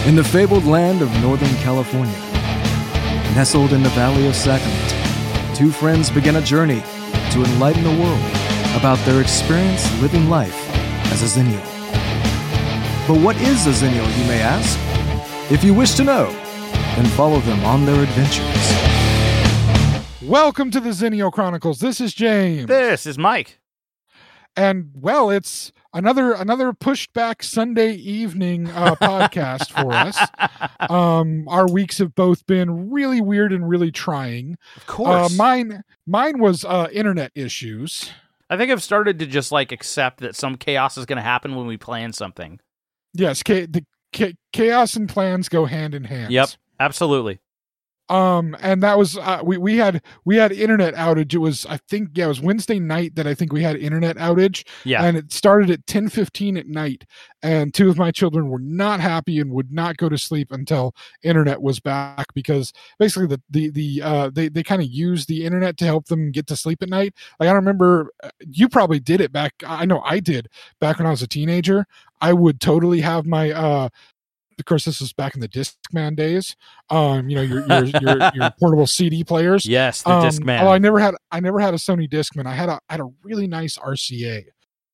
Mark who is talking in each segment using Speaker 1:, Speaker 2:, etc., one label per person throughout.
Speaker 1: In the fabled land of Northern California, nestled in the Valley of Sacramento, two friends begin a journey to enlighten the world about their experience living life as a Zennial. But what is a Zennial, you may ask? If you wish to know, then follow them on their adventures.
Speaker 2: Welcome to the Zennial Chronicles. This is James.
Speaker 3: This is Mike.
Speaker 2: And, well, it's another pushed back Sunday evening podcast for us. Our weeks have both been really weird and really trying.
Speaker 3: Of course.
Speaker 2: Mine was internet issues.
Speaker 3: I think I've started to just accept that some chaos is going to happen when we plan something.
Speaker 2: Yes, chaos and plans go hand in hand.
Speaker 3: Yep, absolutely.
Speaker 2: And that was we had internet outage. It was it was Wednesday night that I think we had internet outage.
Speaker 3: Yeah.
Speaker 2: And it started at 10:15 at night, and two of my children were not happy and would not go to sleep until internet was back, because basically they kind of used the internet to help them get to sleep at night. I remember you probably did it back. I know I did back when I was a teenager. I would totally have my of course, this was back in the Discman days. Your portable CD players.
Speaker 3: Yes, the Discman.
Speaker 2: Oh, I never had a Sony Discman. I had a really nice RCA.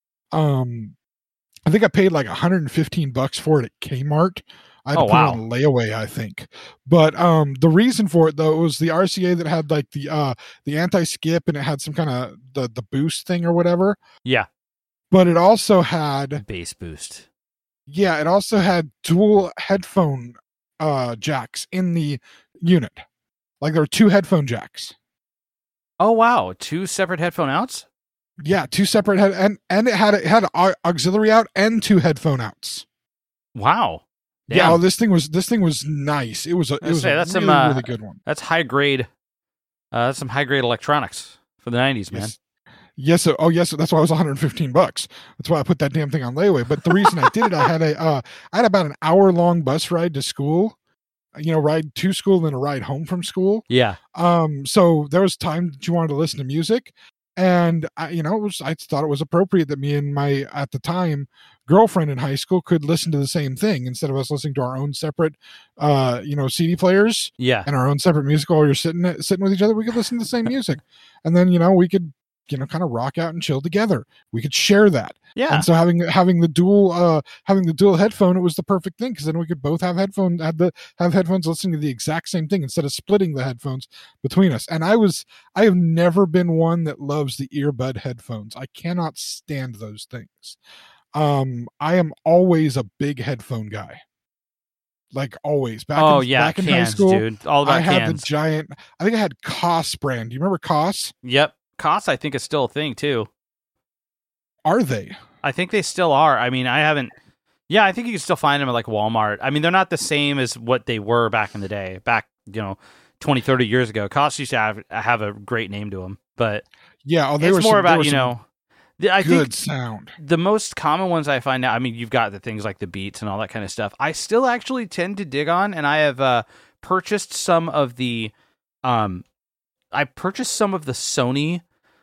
Speaker 2: I think I paid like $115 for it at Kmart. I had to put it on layaway, I think. But the reason for it though was the RCA that had like the anti-skip, and it had some kind of the boost thing or whatever.
Speaker 3: Yeah.
Speaker 2: But it also had
Speaker 3: bass boost.
Speaker 2: Yeah, it also had dual headphone jacks in the unit. Like there were two headphone jacks.
Speaker 3: Oh wow, two separate headphone outs?
Speaker 2: Yeah, two separate and it had auxiliary out and two headphone outs.
Speaker 3: Wow. Damn.
Speaker 2: Yeah, this thing was nice. It was a really good one.
Speaker 3: That's high grade. That's some high grade electronics for the 90s, man.
Speaker 2: Yes. Yes. That's why it was $115. That's why I put that damn thing on layaway. But the reason I did it, I had about an hour-long bus ride to school. Ride to school and then a ride home from school.
Speaker 3: Yeah.
Speaker 2: So there was time that you wanted to listen to music, and I thought it was appropriate that me and my, at the time, girlfriend in high school could listen to the same thing instead of us listening to our own separate, CD players.
Speaker 3: Yeah.
Speaker 2: And our own separate music while you're sitting with each other. We could listen to the same music, and then we could kind of rock out and chill together. We could share that.
Speaker 3: Yeah.
Speaker 2: And so having the dual headphone, it was the perfect thing, because then we could both have headphones listening to the exact same thing instead of splitting the headphones between us. And I have never been one that loves the earbud headphones. I cannot stand those things. I am always a big headphone guy. Like always. Back in high school,
Speaker 3: dude. All about
Speaker 2: I had
Speaker 3: cans.
Speaker 2: the giant. I think I had Koss brand. Do you remember Koss?
Speaker 3: Yep. Koss, I think, is still a thing too.
Speaker 2: Are they?
Speaker 3: I think they still are. I mean, I haven't. Yeah, I think you can still find them at Walmart. I mean, they're not the same as what they were back in the day. Back 20, 30 years ago. Koss used to have a great name to them, but
Speaker 2: yeah,
Speaker 3: it's more about I
Speaker 2: good
Speaker 3: think
Speaker 2: sound.
Speaker 3: The most common ones I find out. I mean, you've got the things like the Beats and all that kind of stuff. I still actually tend to dig on, and I have purchased some of the. I purchased some of the Sony,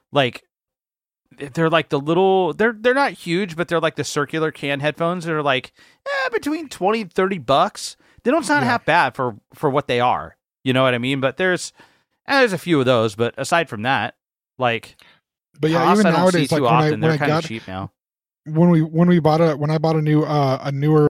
Speaker 3: they're like the little, they're not huge, but they're like the circular can headphones that are between $20 and $30. They don't sound half bad for what they are. You know what I mean? But there's a few of those, but aside from that,
Speaker 2: but yeah,
Speaker 3: Koss,
Speaker 2: even
Speaker 3: I don't
Speaker 2: nowadays,
Speaker 3: see too often. They're kind of cheap now.
Speaker 2: When I bought a newer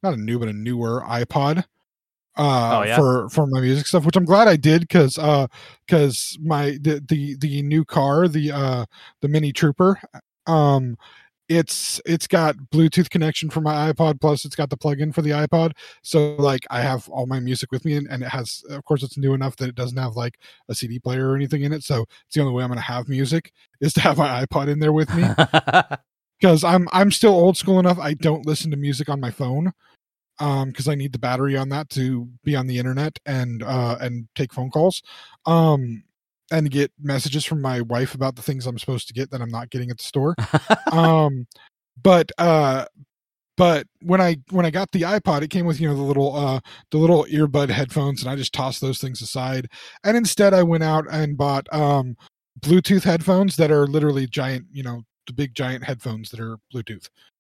Speaker 2: iPod, for my music stuff, which I'm glad I did, because my the new car, the Mini Trooper, it's got Bluetooth connection for my iPod, plus it's got the plug-in for the iPod, so I have all my music with me, and it has, of course, it's new enough that it doesn't have a CD player or anything in it, so it's the only way I'm going to have music is to have my iPod in there with me. Because I'm still old school enough, I don't listen to music on my phone. Because I need the battery on that to be on the internet and take phone calls, and get messages from my wife about the things I'm supposed to get that I'm not getting at the store. But when I got the iPod, it came with the little earbud headphones, and I just tossed those things aside, and instead I went out and bought Bluetooth headphones that are literally giant, the big giant headphones that are Bluetooth.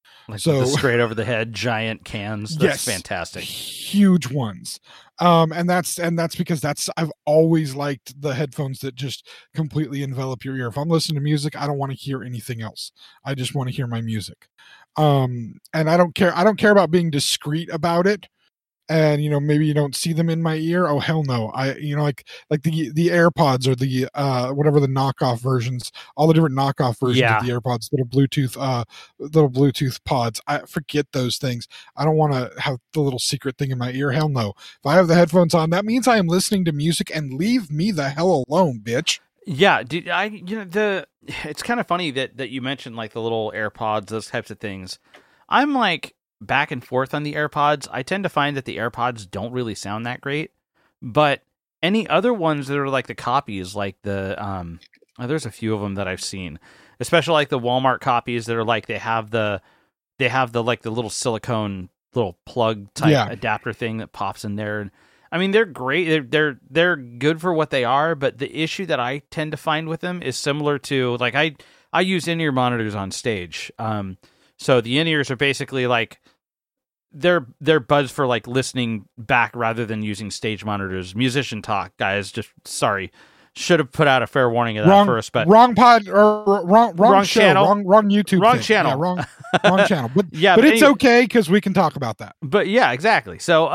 Speaker 3: Like the straight over the head giant cans. That's fantastic.
Speaker 2: Huge ones. And that's because I've always liked the headphones that just completely envelop your ear. If I'm listening to music, I don't want to hear anything else. I just want to hear my music. And I don't care about being discreet about it. And maybe you don't see them in my ear. Oh hell no! Like the AirPods or the whatever the knockoff versions, all the different knockoff versions of the AirPods, little Bluetooth pods. I forget those things. I don't want to have the little secret thing in my ear. Hell no! If I have the headphones on, that means I am listening to music, and leave me the hell alone, bitch.
Speaker 3: Yeah, dude. It's kind of funny that you mentioned like the little AirPods, those types of things. I'm like back and forth on the AirPods. I tend to find that the AirPods don't really sound that great, but any other ones that are like the copies, like the there's a few of them that I've seen, especially like the Walmart copies that are like they have the like the little silicone little plug type adapter thing that pops in there. I mean, they're great. They're good for what they are, but the issue that I tend to find with them is similar to like I use in-ear monitors on stage. So the in-ears are basically like they're buds for like listening back rather than using stage monitors. Musician talk, guys. Just sorry, should have put out a fair warning of that first. But
Speaker 2: wrong pod or wrong show,
Speaker 3: channel,
Speaker 2: wrong YouTube,
Speaker 3: wrong thing. Channel,
Speaker 2: wrong channel. But but it's okay because we can talk about that.
Speaker 3: But yeah, exactly. So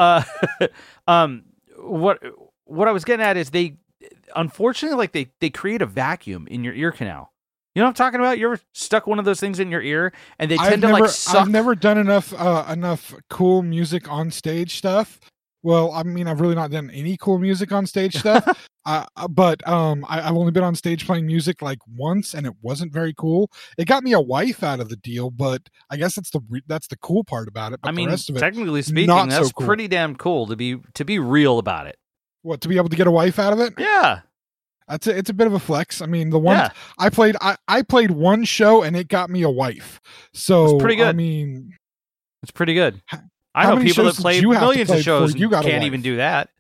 Speaker 3: what I was getting at is they unfortunately like they create a vacuum in your ear canal. You know what I'm talking about? You ever stuck one of those things in your ear and they tend to like suck?
Speaker 2: I've never done enough cool music on stage stuff. Well, I mean, I've really not done any cool music on stage stuff. But I've only been on stage playing music like once, and it wasn't very cool. It got me a wife out of the deal, but I guess that's the cool part about it. But
Speaker 3: I mean,
Speaker 2: the rest of it,
Speaker 3: technically speaking, that's so cool. Pretty damn cool to be real about it.
Speaker 2: What, to be able to get a wife out of it?
Speaker 3: Yeah.
Speaker 2: It's a bit of a flex. I mean, the one I played one show and it got me a wife. So
Speaker 3: it's pretty good.
Speaker 2: I mean,
Speaker 3: it's pretty good. I know people that play millions of shows and can't even do that.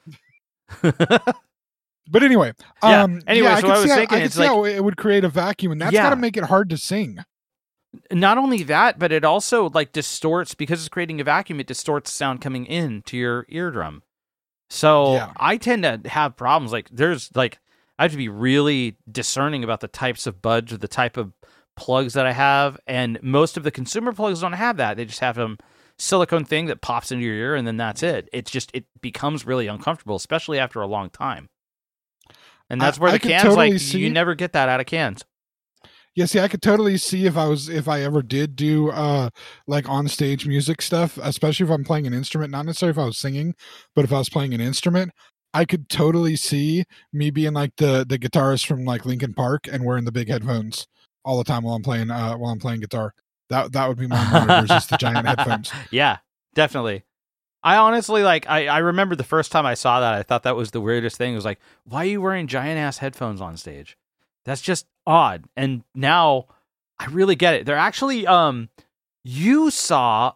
Speaker 2: But anyway,
Speaker 3: so what I was thinking is like
Speaker 2: how it would create a vacuum, and that's got to make it hard to sing.
Speaker 3: Not only that, but it also like distorts, because it's creating a vacuum. It distorts sound coming in to your eardrum. So I tend to have problems. Like I have to be really discerning about the types of buds or the type of plugs that I have. And most of the consumer plugs don't have that. They just have some silicone thing that pops into your ear, and then that's it. It becomes really uncomfortable, especially after a long time. And that's where the cans, totally you never get that out of cans.
Speaker 2: Yeah, see, I could totally see if I ever did do like on stage music stuff, especially if I'm playing an instrument, not necessarily if I was singing, but if I was playing an instrument, I could totally see me being like the guitarist from like Linkin Park and wearing the big headphones all the time while I'm playing guitar. That would be my monitors, just the giant headphones.
Speaker 3: Yeah, definitely. I honestly I remember the first time I saw that, I thought that was the weirdest thing. It was like, why are you wearing giant ass headphones on stage? That's just odd. And now I really get it. They're actually you saw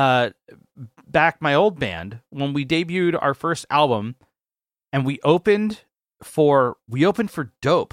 Speaker 3: back my old band when we debuted our first album, and we opened for Dope.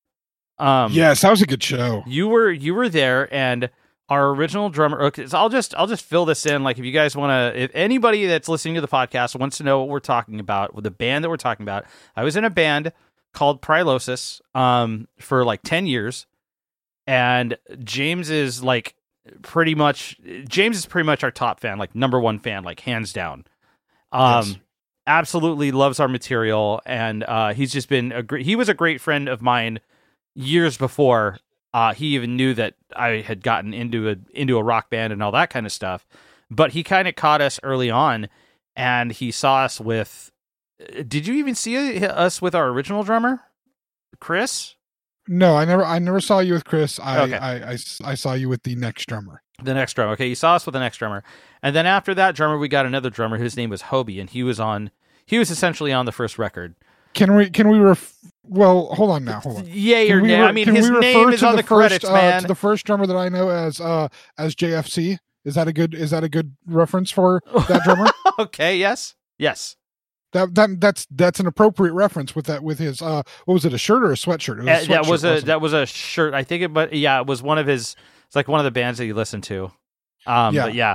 Speaker 2: Yes, that was a good show.
Speaker 3: You were there, and our original drummer. Okay, so I'll just fill this in. Like, if you guys want to, if anybody that's listening to the podcast wants to know what we're talking about, with the band that we're talking about, I was in a band called Prylosis for like 10 years, and James is pretty much our top fan, like number one fan, like hands down. Yes. Absolutely loves our material, and he's just been he was a great friend of mine years before he even knew that I had gotten into a rock band and all that kind of stuff. But he kind of caught us early on, and he saw us with. Did you even see us with our original drummer, Chris?
Speaker 2: No, I never saw you with Chris. I saw you with the next drummer.
Speaker 3: The next drummer. Okay, you saw us with the next drummer, and then after that drummer, we got another drummer. His name was Hobie, and he was essentially on the first record.
Speaker 2: Can we? Well, hold on now. Hold on.
Speaker 3: Yay or nay? I mean, his name is on the credits, man.
Speaker 2: To the first drummer that I know as JFC. Is that a good reference for that drummer?
Speaker 3: Okay. Yes.
Speaker 2: That's an appropriate reference with his what was it, a shirt or a sweatshirt?
Speaker 3: That was a shirt. I think it was one of his. It's like one of the bands that you listen to. But yeah.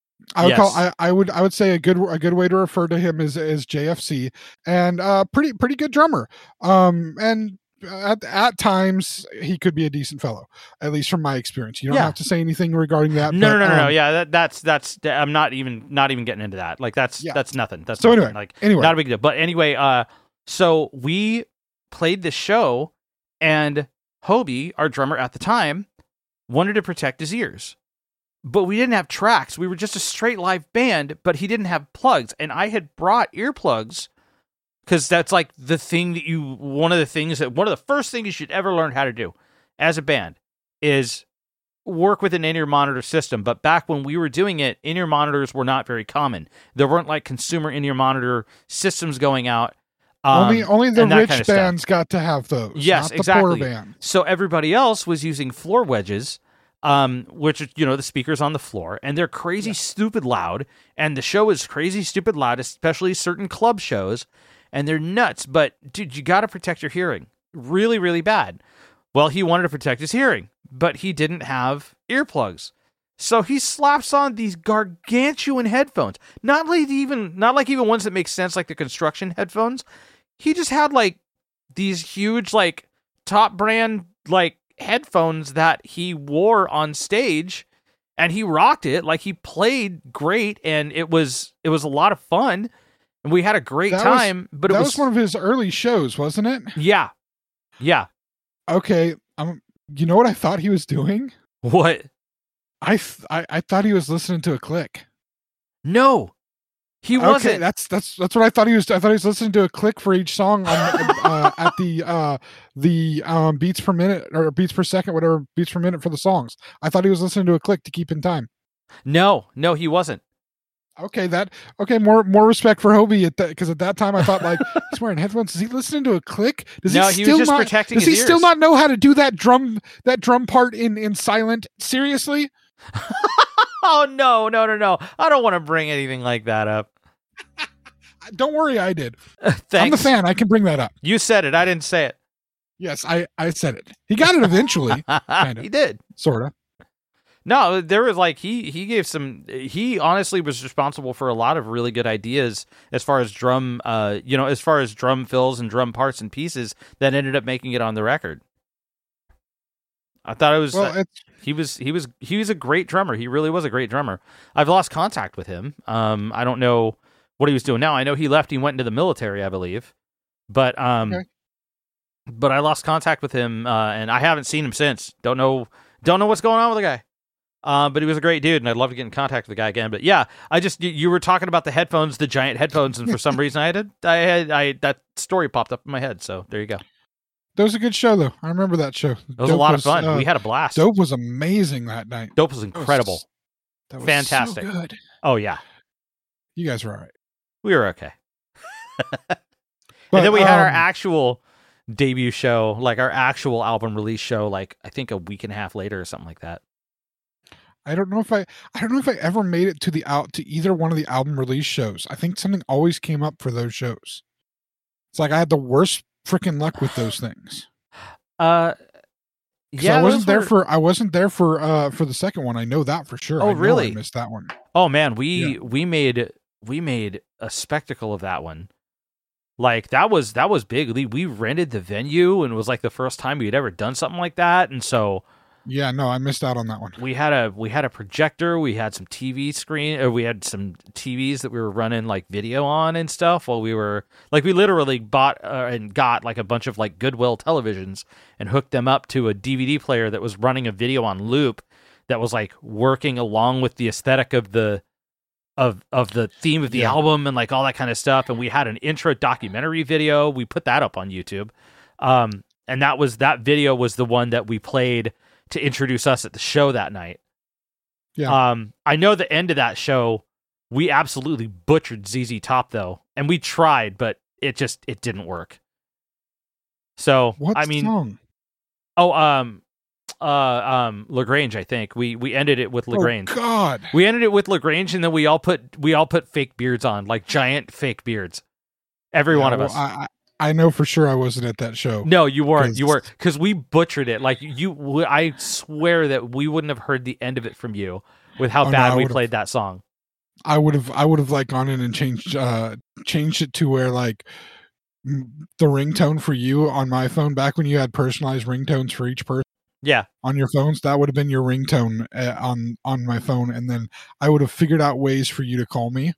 Speaker 2: I would say a good way to refer to him is JFC, and pretty good drummer. And at times he could be a decent fellow, at least from my experience. You don't have to say anything regarding that.
Speaker 3: No. Yeah, that's I'm not even getting into that. Like that's nothing. That's
Speaker 2: so
Speaker 3: nothing. Anyway, not a big deal. But anyway, so we played this show, and Hobie, our drummer at the time, wanted to protect his ears. But we didn't have tracks. We were just a straight live band, but he didn't have plugs. And I had brought earplugs because that's like one of the first things you should ever learn how to do as a band is work with an in-ear monitor system. But back when we were doing it, in-ear monitors were not very common. There weren't like consumer in-ear monitor systems going out.
Speaker 2: Only the rich bands got to have those.
Speaker 3: Yes,
Speaker 2: not
Speaker 3: exactly.
Speaker 2: The poor bands.
Speaker 3: So everybody else was using floor wedges. Which, the speakers on the floor, and they're crazy, stupid loud, and the show is crazy, stupid loud, especially certain club shows, and they're nuts, but, dude, you gotta protect your hearing. Really, really bad. Well, he wanted to protect his hearing, but he didn't have earplugs. So he slaps on these gargantuan headphones. Not like even ones that make sense, like the construction headphones. He just had, like, these huge, like, top brand, like, headphones that he wore on stage, and he rocked it. Like, he played great, and it was a lot of fun, and we had a great time. But it was
Speaker 2: one of his early shows, wasn't it?
Speaker 3: Yeah.
Speaker 2: Okay. You know what I thought he was doing?
Speaker 3: What?
Speaker 2: I thought he was listening to a click.
Speaker 3: No, he wasn't.
Speaker 2: Okay, that's what I thought he was. I thought he was listening to a click for each song on, at the beats per minute or beats per second, whatever beats per minute for the songs. I thought he was listening to a click to keep in time.
Speaker 3: No, he wasn't.
Speaker 2: Okay, more respect for Hobie because at that time I thought, like, he's wearing headphones. Is he listening to a click?
Speaker 3: He was just protecting his ears.
Speaker 2: Does he still not know how to do that drum part in silent? Seriously?
Speaker 3: Oh no! I don't want to bring anything like that up.
Speaker 2: Don't worry, I did.
Speaker 3: Thanks.
Speaker 2: I'm the fan. I can bring that up.
Speaker 3: You said it. I didn't say it.
Speaker 2: Yes, I said it. He got it eventually. Kind of.
Speaker 3: He did.
Speaker 2: Sort of.
Speaker 3: No, there was like he gave some. He honestly was responsible for a lot of really good ideas as far as drum, as far as drum fills and drum parts and pieces that ended up making it on the record. I thought it was. Well, he was a great drummer. He really was a great drummer. I've lost contact with him. I don't know what he was doing now. I know he left. He went into the military, I believe. But okay. But I lost contact with him, and I haven't seen him since. Don't know what's going on with the guy. But he was a great dude, and I'd love to get in contact with the guy again. But yeah, you were talking about the headphones, the giant headphones, and for some reason I that story popped up in my head. So there you go.
Speaker 2: That was a good show, though. I remember that show.
Speaker 3: It was a lot of fun. We had a blast.
Speaker 2: Dope was amazing that night.
Speaker 3: Dope was incredible.
Speaker 2: That was
Speaker 3: fantastic.
Speaker 2: So good.
Speaker 3: Oh yeah,
Speaker 2: you guys were all right.
Speaker 3: We were okay. And then we had our actual debut show, like our actual album release show, like I think a week and a half later or something like that.
Speaker 2: I don't know if I ever made it to either one of the album release shows. I think something always came up for those shows. It's like I had the worst freaking luck with those things.
Speaker 3: Yeah,
Speaker 2: I wasn't there for the second one. I know that for sure.
Speaker 3: Oh, really?
Speaker 2: I missed that one.
Speaker 3: Oh man, we made a spectacle of that one. Like that was big. We rented the venue, and it was like the first time we had ever done something like that, and so.
Speaker 2: Yeah, no, I missed out on that one.
Speaker 3: We had a projector, we had some TV screen, or we had some TVs that we were running like video on and stuff while we were like, we literally bought and got like a bunch of like Goodwill televisions and hooked them up to a DVD player that was running a video on loop that was like working along with the aesthetic of the theme of the album and like all that kind of stuff. And we had an intro documentary video. We put that up on YouTube. And that video was the one that we played to introduce us at the show that night.
Speaker 2: Yeah.
Speaker 3: I know the end of that show, we absolutely butchered ZZ Top though, and we tried, but it didn't work. So
Speaker 2: what song?
Speaker 3: LaGrange, I think. We ended it with LaGrange.
Speaker 2: Oh God.
Speaker 3: We ended it with LaGrange, and then we all put fake beards on, like giant fake beards. Every one of us.
Speaker 2: I know for sure I wasn't at that show.
Speaker 3: No, you weren't. You weren't, because we butchered it. Like I swear that we wouldn't have heard the end of it from you. with how bad we played that song.
Speaker 2: I would have like gone in and changed it to where like the ringtone for you on my phone, back when you had personalized ringtones for each person.
Speaker 3: Yeah.
Speaker 2: On your phones, that would have been your ringtone on my phone, and then I would have figured out ways for you to call me.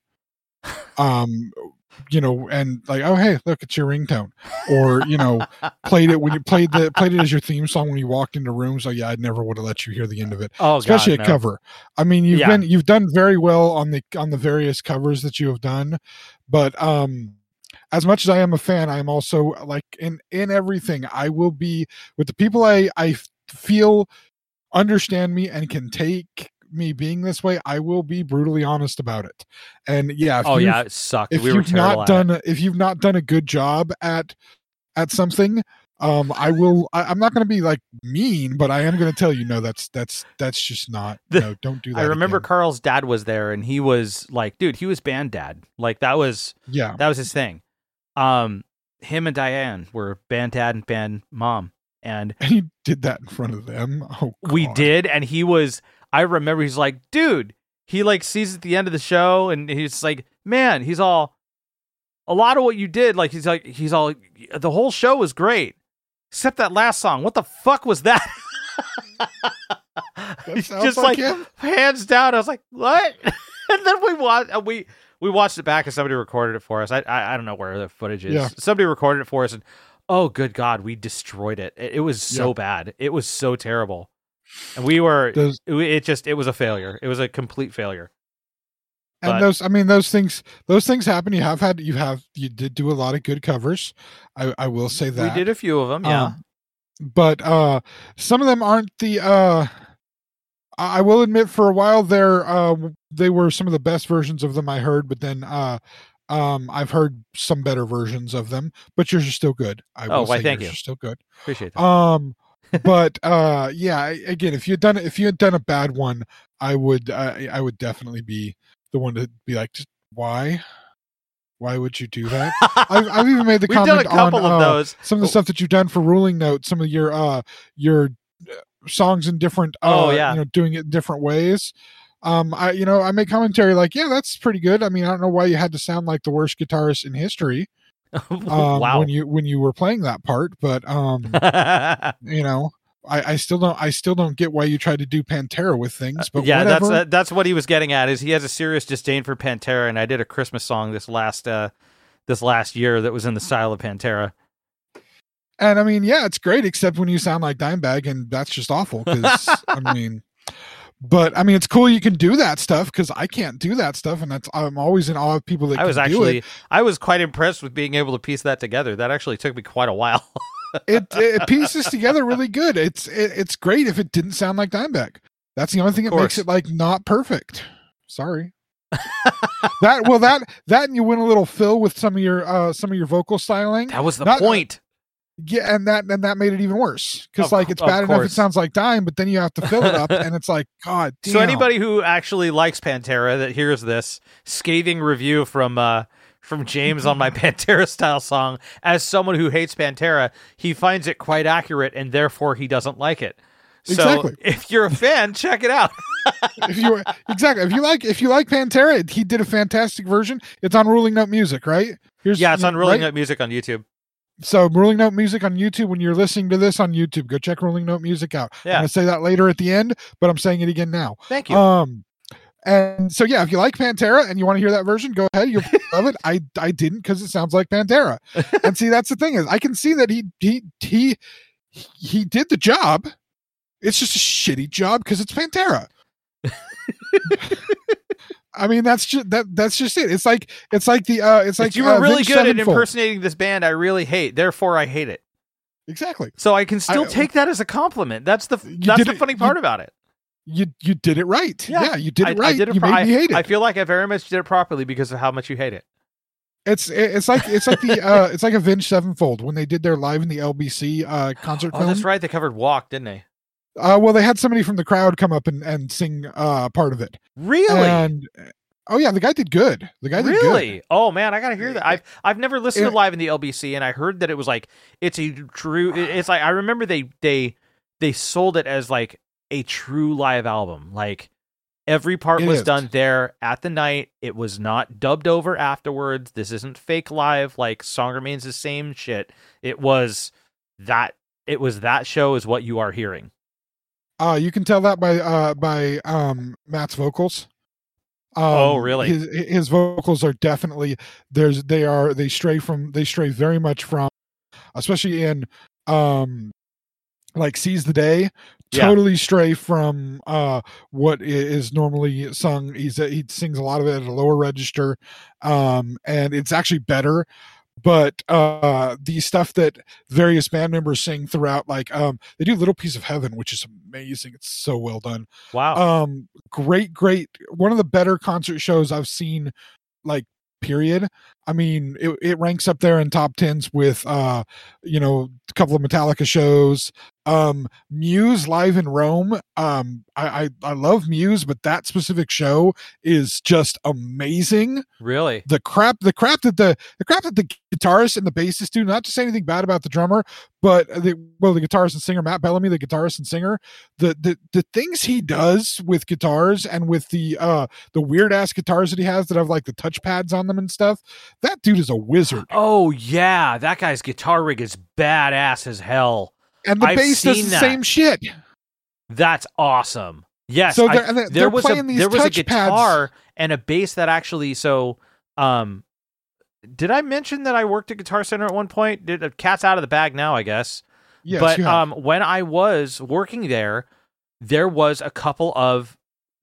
Speaker 2: And like, oh hey, look, it's your ringtone, or played it when you played it as your theme song when you walked into rooms. Oh yeah, I never would have let you hear the end of it.
Speaker 3: Oh,
Speaker 2: especially
Speaker 3: God,
Speaker 2: a cover. I mean, you've done very well on the various covers that you have done, but as much as I am a fan, I am also like in everything. I will be with the people I feel understand me and can take me being this way. I will be brutally honest about it. And yeah,
Speaker 3: it sucked. If
Speaker 2: you've not done a good job at something, I'm not going to be like mean, but I am going to tell you, no, that's just not. No, don't do that.
Speaker 3: I remember
Speaker 2: again.
Speaker 3: Carl's dad was there, and he was like, dude, he was band dad. Like that was his thing. Him and Diane were band dad and band mom. And
Speaker 2: he did that in front of them. Oh, God.
Speaker 3: We did. And I remember he's like, dude, he like sees at the end of the show and he's like, man, he's all, a lot of what you did. Like, he's all, the whole show was great. Except that last song. What the fuck was that? Just like him. Hands down. I was like, what? And then we watched it back and somebody recorded it for us. I don't know where the footage is. Yeah. Somebody recorded it for us and oh, good God, we destroyed it. It was so bad. It was so terrible. And we were, it was a failure. It was a complete failure.
Speaker 2: And those things happen. You did do a lot of good covers. I will say that.
Speaker 3: We did a few of them, yeah.
Speaker 2: But some of them aren't the, I will admit for a while there, they were some of the best versions of them I heard, but then, I've heard some better versions of them, but yours are still good.
Speaker 3: Thank you.
Speaker 2: Are still good.
Speaker 3: Appreciate that.
Speaker 2: But yeah, again, if you had done a bad one, I would definitely be the one to be like, just why would you do that? I've even made the comment on
Speaker 3: of those.
Speaker 2: Some of the stuff that you've done for Ruling Note, some of your songs in different, doing it in different ways. I make commentary like, yeah, that's pretty good. I mean, I don't know why you had to sound like the worst guitarist in history.
Speaker 3: Wow.
Speaker 2: When you were playing that part, but I still don't get why you tried to do Pantera with things. But
Speaker 3: yeah,
Speaker 2: whatever.
Speaker 3: that's what he was getting at. Is he has a serious disdain for Pantera, and I did a Christmas song this last year that was in the style of Pantera.
Speaker 2: And I mean, yeah, it's great, except when you sound like Dimebag, and that's just awful. Because But I mean, it's cool you can do that stuff, because I can't do that stuff, and I'm always in awe of people that can do it.
Speaker 3: I was quite impressed with being able to piece that together. That actually took me quite a while.
Speaker 2: it pieces together really good. It's great if it didn't sound like Dimebag. That's the only thing that makes it like not perfect. Sorry. that and you went a little fill with some of your vocal styling.
Speaker 3: That was the point.
Speaker 2: Yeah, and that made it even worse, because like it's bad enough it sounds like Dime, but then you have to fill it up, and it's like, God damn.
Speaker 3: So anybody who actually likes Pantera that hears this scathing review from James on my Pantera style song, as someone who hates Pantera, he finds it quite accurate, and therefore he doesn't like it. So if you're a fan, check it out.
Speaker 2: If you like Pantera, he did a fantastic version. It's on Ruling Note Music, right?
Speaker 3: It's on Ruling Note Music on YouTube.
Speaker 2: So Ruling Note Music on YouTube, when you're listening to this on YouTube, go check Ruling Note Music out.
Speaker 3: Yeah.
Speaker 2: I'm going to say that later at the end, but I'm saying it again now.
Speaker 3: Thank you.
Speaker 2: And so, yeah, if you like Pantera and you want to hear that version, go ahead. You'll love it. I didn't, because it sounds like Pantera. And see, that's the thing, is I can see that he did the job. It's just a shitty job because it's Pantera. I mean, that's just it. It's like you
Speaker 3: were really
Speaker 2: Vince
Speaker 3: good
Speaker 2: Sevenfold.
Speaker 3: at impersonating this band I really hate, therefore I hate it.
Speaker 2: Exactly.
Speaker 3: So I can still take that as a compliment. That's the funny part about it.
Speaker 2: You did it right. Yeah, you did it right. You made me hate it.
Speaker 3: I feel like I very much did it properly because of how much you hate it.
Speaker 2: It's like a Vince Sevenfold when they did their Live in the LBC concert film.
Speaker 3: That's right. They covered Walk, didn't they?
Speaker 2: Well, they had somebody from the crowd come up and sing part of it.
Speaker 3: Really?
Speaker 2: And oh yeah, the guy did good.
Speaker 3: Really? Oh man, I gotta hear that. I've never listened to Live in the LBC, and I heard that it was like it's like I remember they sold it as like a true live album. Like Every part was done there at the night. It was not dubbed over afterwards. This isn't fake live. Like, song remains the same shit. It was that show is what you are hearing.
Speaker 2: You can tell that by Matt's vocals.
Speaker 3: Oh, really?
Speaker 2: His vocals are definitely they stray very much from, especially in like Seize the Day, totally stray from what is normally sung. He sings a lot of it at a lower register, and it's actually better. But the stuff that various band members sing throughout, like they do Little Piece of Heaven, which is amazing. It's so well done.
Speaker 3: Wow.
Speaker 2: Great. One of the better concert shows I've seen, like, period. I mean, it ranks up there in top 10s with a couple of Metallica shows. Muse live in Rome. I love Muse, but that specific show is just amazing.
Speaker 3: Really?
Speaker 2: The crap that the guitarist and the bassist do, not to say anything bad about the drummer, but the guitarist and singer, Matt Bellamy, the guitarist and singer, the things he does with guitars and with the weird ass guitars that he has that have like the touch pads on them and stuff. That dude is a wizard.
Speaker 3: Oh yeah, that guy's guitar rig is badass as hell.
Speaker 2: And the bass does the same shit.
Speaker 3: That's awesome. Yes,
Speaker 2: so
Speaker 3: there was a guitar and a bass that actually. So, did I mention that I worked at Guitar Center at one point? Cat's out of the bag now, I guess.
Speaker 2: Yes,
Speaker 3: but when I was working there, there were a couple of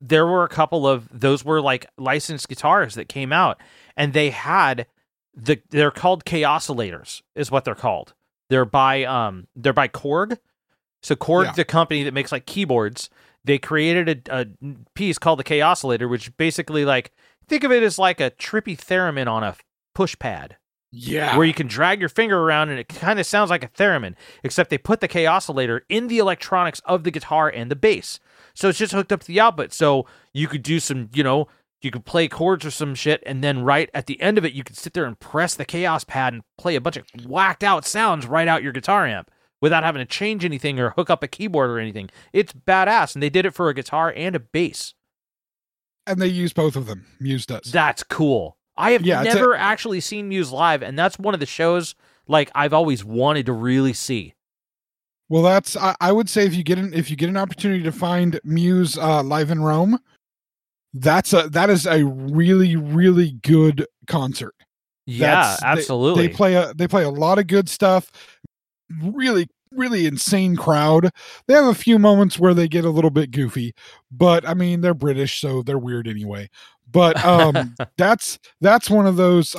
Speaker 3: those were like licensed guitars that came out, and they had they're called Chaosilators, is what they're called. They're by Korg. So Korg, the company that makes like keyboards, they created a piece called the Chaosilator, which basically, like, think of it as like a trippy theremin on a push pad.
Speaker 2: Yeah.
Speaker 3: Where you can drag your finger around and it kind of sounds like a theremin, except they put the Chaosilator in the electronics of the guitar and the bass. So it's just hooked up to the output. So you could do some, you could play chords or some shit, and then right at the end of it, you could sit there and press the Chaos pad and play a bunch of whacked out sounds right out your guitar amp without having to change anything or hook up a keyboard or anything. It's badass, and they did it for a guitar and a bass.
Speaker 2: And they use both of them. Muse does.
Speaker 3: That's cool. I have never actually seen Muse live, and that's one of the shows like I've always wanted to really see.
Speaker 2: Well, that's I would say if you get an opportunity to find Muse live in Rome, that is a really, really good concert.
Speaker 3: Yeah, absolutely.
Speaker 2: They play a lot of good stuff. Really, really insane crowd. They have a few moments where they get a little bit goofy, but I mean, they're British, so they're weird anyway. But that's one of those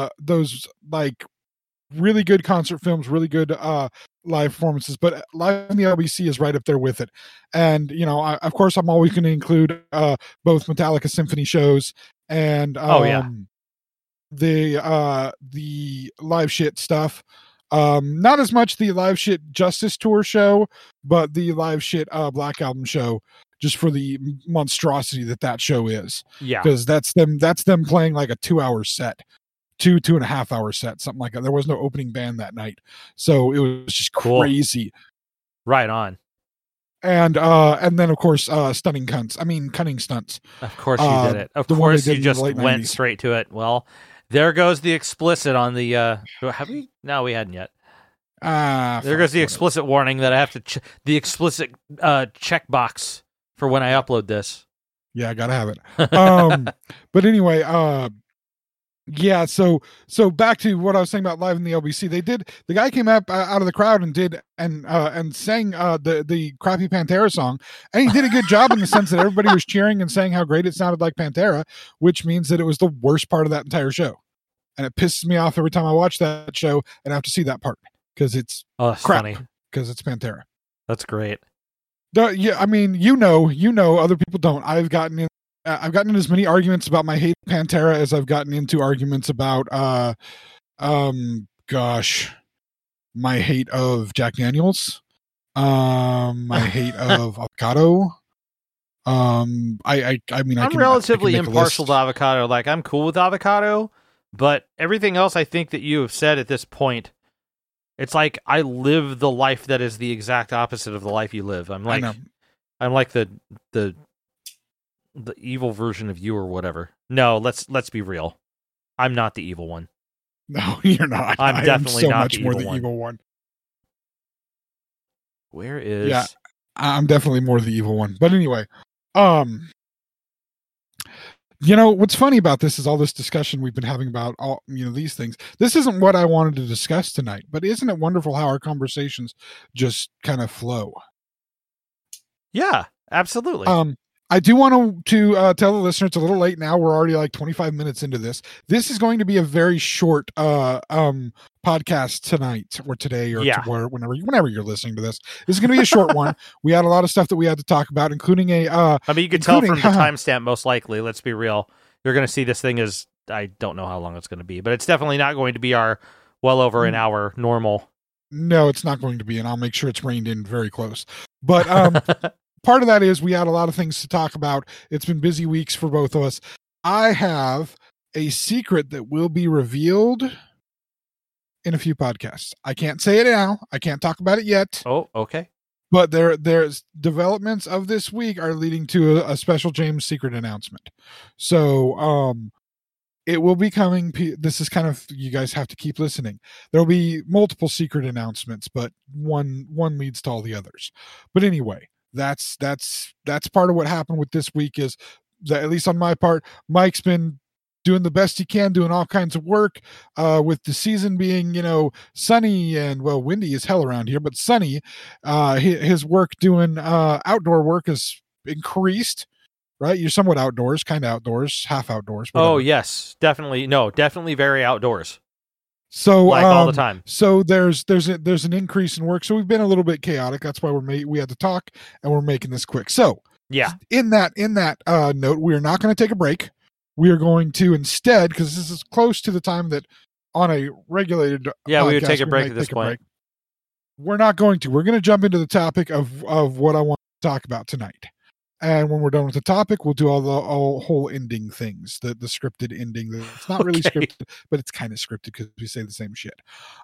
Speaker 2: like really good concert films, really good live performances. But Live in the LBC is right up there with it. And of course, I'm always going to include both Metallica symphony shows and the live shit stuff. Not as much the live shit Justice Tour show, but the live shit Black Album show, just for the monstrosity that show is.
Speaker 3: Yeah.
Speaker 2: Because that's them playing like a 2-hour set, 2.5 hour set, something like that. There was no opening band that night. So it was just crazy.
Speaker 3: Right on.
Speaker 2: And then of course, Cunning Stunts.
Speaker 3: Of course you did it. Of course you just went straight to it. Well, there goes the explicit on the have we? No, we hadn't yet. There goes the explicit warning that I have to the explicit checkbox for when I upload this.
Speaker 2: Yeah, I gotta have it. But anyway, yeah. So back to what I was saying about Live in the LBC. The guy came up out of the crowd and sang the crappy Pantera song, and he did a good job in the sense that everybody was cheering and saying how great it sounded like Pantera, which means that it was the worst part of that entire show. And it pisses me off every time I watch that show and I have to see that part because it's crap. Because it's Pantera.
Speaker 3: That's great.
Speaker 2: Yeah, I mean, other people don't. I've gotten in as many arguments about my hate of Pantera as I've gotten into arguments about my hate of Jack Daniels, my hate of avocado. I mean, I'm
Speaker 3: relatively impartial to avocado. Like, I'm cool with avocado, but everything else I think that you have said at this point, it's like I live the life that is the exact opposite of the life you live. I'm like the
Speaker 4: the evil version of you or whatever. No, let's be real. I'm not the evil one.
Speaker 2: No, you're not.
Speaker 4: I'm definitely not the evil one.
Speaker 2: The evil one.
Speaker 4: Where is?
Speaker 2: Yeah, I'm definitely more the evil one. But anyway, what's funny about this is all this discussion we've been having about all these things. This isn't what I wanted to discuss tonight, but isn't it wonderful how our conversations just kind of flow?
Speaker 4: Yeah, absolutely.
Speaker 2: I do want to tell the listener it's a little late now. We're already like 25 minutes into this. This is going to be a very short podcast tonight or today or whenever you're listening to this. This is going to be a short one. We had a lot of stuff that we had to talk about, including you could
Speaker 4: tell from the timestamp, most likely. Let's be real. You're going to see this thing as, I don't know how long it's going to be, but it's definitely not going to be our well over an hour normal.
Speaker 2: No, it's not going to be, and I'll make sure it's reined in very close. But part of that is we had a lot of things to talk about. It's been busy weeks for both of us. I have a secret that will be revealed in a few podcasts. I can't say it now. I can't talk about it yet.
Speaker 4: Oh, okay.
Speaker 2: But there's developments of this week are leading to a special James secret announcement. So it will be coming. This is kind of, you guys have to keep listening. There'll be multiple secret announcements, but one leads to all the others. But anyway, that's part of what happened with this week is that, at least on my part, Mike's been doing the best he can, doing all kinds of work with the season being, sunny and, well, windy as hell around here, but sunny. His work doing outdoor work has increased, right? You're somewhat outdoors, kind of outdoors, half outdoors. Whatever.
Speaker 4: Oh, yes, definitely. No, definitely very outdoors.
Speaker 2: So
Speaker 4: like all the time.
Speaker 2: So there's an increase in work. So we've been a little bit chaotic. That's why we had to talk, and we're making this quick. So
Speaker 4: yeah,
Speaker 2: in that note, we are not going to take a break. We are going to instead, because this is close to the time that on a regulated
Speaker 4: podcast, we would take a break at this point.
Speaker 2: We're not going to. We're going to jump into the topic of what I want to talk about tonight. And when we're done with the topic, we'll do all the whole ending things, the scripted ending. It's not really scripted, but it's kind of scripted because we say the same shit.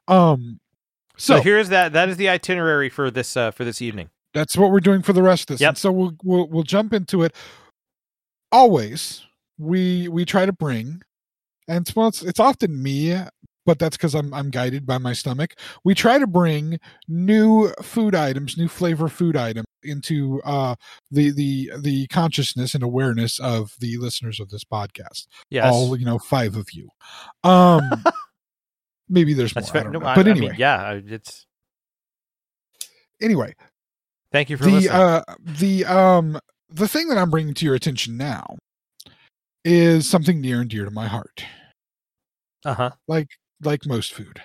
Speaker 4: So here's that. That is the itinerary for this evening.
Speaker 2: That's what we're doing for the rest of this.
Speaker 4: Yep.
Speaker 2: And so we'll jump into it. Always, we try to bring, and it's often me, but that's because I'm guided by my stomach. We try to bring new food items, new flavor food items into the consciousness and awareness of the listeners of this podcast.
Speaker 4: Yes.
Speaker 2: All 5 of you. Maybe there's more. I don't know. But anyway,
Speaker 4: it's
Speaker 2: anyway.
Speaker 4: Thank you for listening.
Speaker 2: The thing that I'm bringing to your attention now is something near and dear to my heart. Like most food.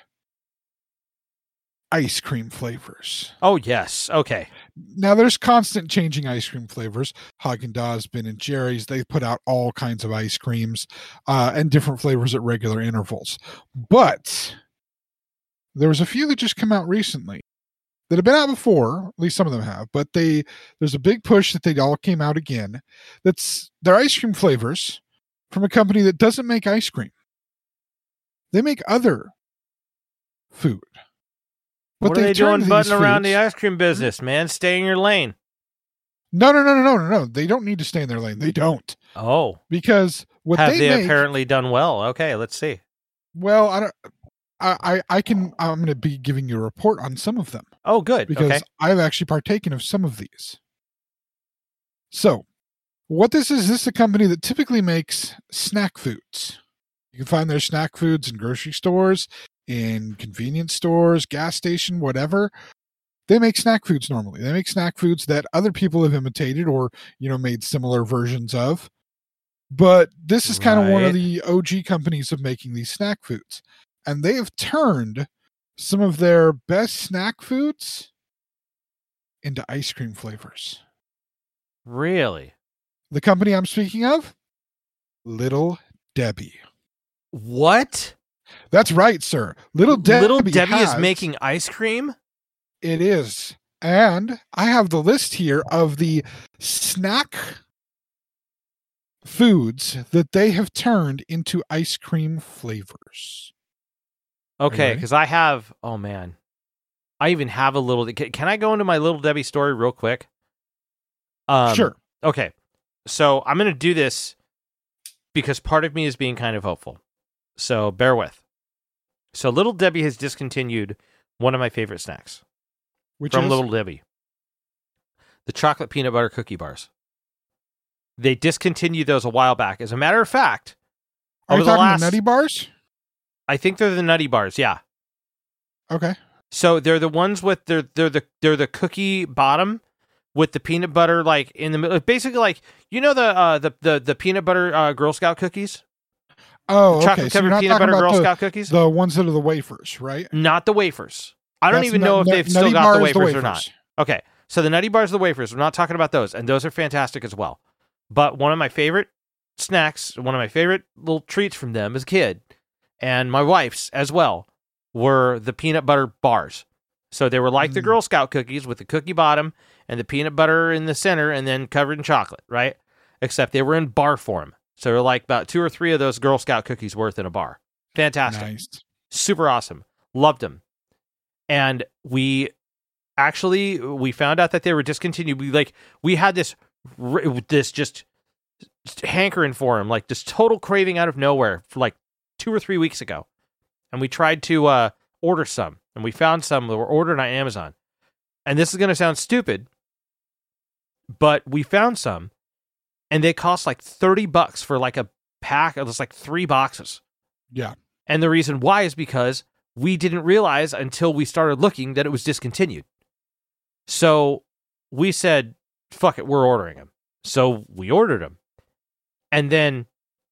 Speaker 2: Ice cream flavors.
Speaker 4: Oh, yes. Okay.
Speaker 2: Now, there's constant changing ice cream flavors. Haagen-Dazs, Ben & Jerry's, they put out all kinds of ice creams and different flavors at regular intervals. But there was a few that just come out recently that have been out before, at least some of them have, but there's a big push that they all came out again. They're ice cream flavors from a company that doesn't make ice cream. They make other food.
Speaker 4: What are they doing butting around the ice cream business, man? Stay in your lane.
Speaker 2: No. They don't need to stay in their lane. They don't.
Speaker 4: Oh.
Speaker 2: Because what
Speaker 4: have they
Speaker 2: make,
Speaker 4: apparently done well. Okay, let's see.
Speaker 2: Well, I'm going to be giving you a report on some of them.
Speaker 4: Oh, good.
Speaker 2: Because I've actually partaken of some of these. So, what this is a company that typically makes snack foods. You can find their snack foods in grocery stores, in convenience stores, gas station, whatever. They make snack foods normally. They make snack foods that other people have imitated or, made similar versions of. But this is kind of one of the OG companies of making these snack foods. And they have turned some of their best snack foods into ice cream flavors.
Speaker 4: Really?
Speaker 2: The company I'm speaking of? Little Debbie.
Speaker 4: What?
Speaker 2: That's right, sir. Little Debbie
Speaker 4: is making ice cream?
Speaker 2: It is. And I have the list here of the snack foods that they have turned into ice cream flavors.
Speaker 4: Okay, because I have, oh man, I even have a little, can I go into my Little Debbie story real quick?
Speaker 2: Sure.
Speaker 4: Okay. So I'm going to do this because part of me is being kind of hopeful. So bear with. So Little Debbie has discontinued one of my favorite snacks.
Speaker 2: Which
Speaker 4: from
Speaker 2: is?
Speaker 4: Little Debbie. The chocolate peanut butter cookie bars. They discontinued those a while back. As a matter of fact,
Speaker 2: Are you talking the Nutty Bars?
Speaker 4: I think they're the Nutty Bars, yeah.
Speaker 2: Okay.
Speaker 4: So they're the ones with they're the cookie bottom with the peanut butter like in the middle. Basically, like the peanut butter Girl Scout cookies.
Speaker 2: Oh, okay.
Speaker 4: Chocolate covered peanut butter Girl Scout cookies.
Speaker 2: The ones that are the wafers, right?
Speaker 4: Not the wafers. I don't even know if they've still got the wafers or not. Okay, so the Nutty Bars are the wafers. We're not talking about those, and those are fantastic as well. But one of my favorite snacks, one of my favorite little treats from them as a kid, and my wife's as well, were the peanut butter bars. So they were like the Girl Scout cookies with the cookie bottom and the peanut butter in the center and then covered in chocolate, right? Except they were in bar form. So they're like about 2 or 3 of those Girl Scout cookies worth in a bar. Fantastic.
Speaker 2: Nice.
Speaker 4: Super awesome. Loved them. And we found out that they were discontinued. We had this just hankering for them, like this total craving out of nowhere for like 2 or 3 weeks ago. And we tried to order some, and we found some that were ordered on Amazon. And this is going to sound stupid, but we found some, and they cost like $30 for like a pack. It was like 3 boxes.
Speaker 2: Yeah.
Speaker 4: And the reason why is because we didn't realize until we started looking that it was discontinued. So we said, fuck it, we're ordering them. So we ordered them. And then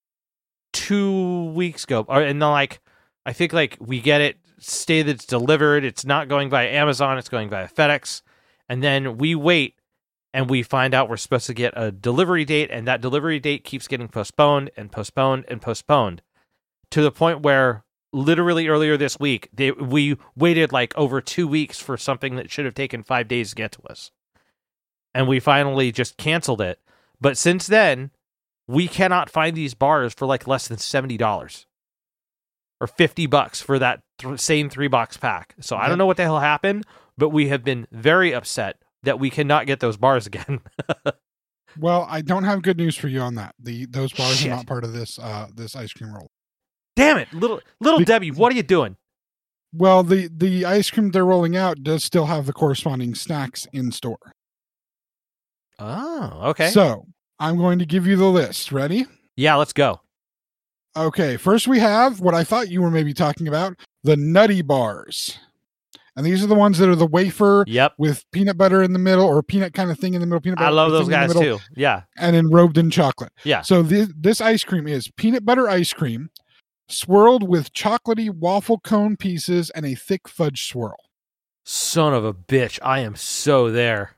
Speaker 4: 2 weeks ago, and then I think we get it, say that it's delivered. It's not going via Amazon. It's going via FedEx. And then we wait and we find out we're supposed to get a delivery date. And that delivery date keeps getting postponed and postponed and postponed to the point where literally earlier this week, we waited like over 2 weeks for something that should have taken 5 days to get to us. And we finally just canceled it. But since then, we cannot find these bars for like less than $70 or $50 for that same 3-box pack. So I don't know what the hell happened, but we have been very upset that we cannot get those bars again.
Speaker 2: Well, I don't have good news for you on that. Those bars are not part of this ice cream roll.
Speaker 4: Damn it, little Debbie, what are you doing?
Speaker 2: Well, the ice cream they're rolling out does still have the corresponding snacks in store.
Speaker 4: Oh, okay.
Speaker 2: So I'm going to give you the list. Ready?
Speaker 4: Yeah, let's go.
Speaker 2: Okay, first we have what I thought you were maybe talking about, the Nutty Bars. And these are the ones that are the wafer with peanut butter in the middle, or peanut kind of thing in the middle. Peanut butter.
Speaker 4: I love those guys too. Yeah.
Speaker 2: And enrobed in chocolate.
Speaker 4: Yeah.
Speaker 2: So this ice cream is peanut butter ice cream swirled with chocolatey waffle cone pieces and a thick fudge swirl.
Speaker 4: Son of a bitch. I am so there.